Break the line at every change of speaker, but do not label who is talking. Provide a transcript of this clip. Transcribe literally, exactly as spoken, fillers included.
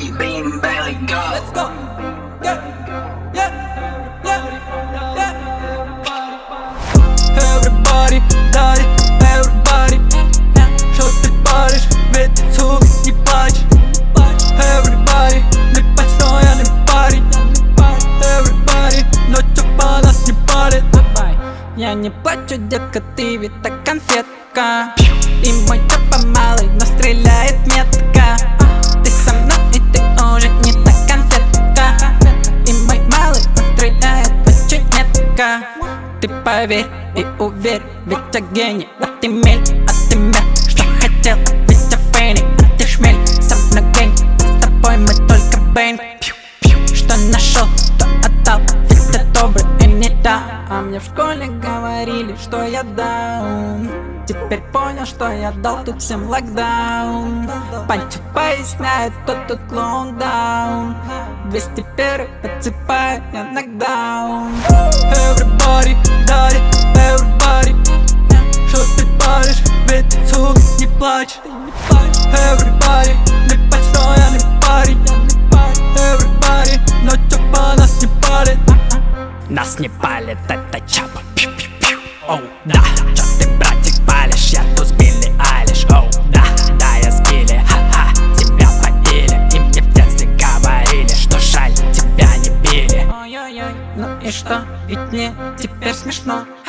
we bring belly go.
Let's go. Yeah, yeah, yeah, yeah. Everybody, daddy, everybody. Что ты паришь, ведь сука не плачь. Everybody, не пать, что я не парень. Everybody, ночью по нас не палит. Я не плачу, детка, ты ведь так конфетка. И мой чопа малый, но стреляет метко. Ты со мной, и ты уже не та конфетка. И мой малый, он стреляет очень метко. Ты поверь и уверь, ведь я гений. А ты мель, а ты мель, что хотел, ведь я фейник. А ты шмель, со мной гэнг, с тобой мы только бэнг. Что нашел, то отдал, ведь ты добрый и не дал. А мне в школе говорили, что я даун. Теперь понял, что я дал тут всем локдаун. Панчи поясняет, кто тут клоундаун. двести первый подсыпаю я нокдаун. Everybody, daddy, everybody. Что ты паришь, ведь сука не плачь. Everybody, не пать, что я не парень. Everybody, ночью по нас не палит.
Нас не палит, это чапа. Оу, да, чё ты, братик, палишь? Я тут с Билли Айлиш. Оу, да, да, я с Билли, ха-ха. Тебя поили, и мне в детстве говорили, что жаль, тебя не били.
Ой-ой-ой, ну и что, ведь мне теперь смешно.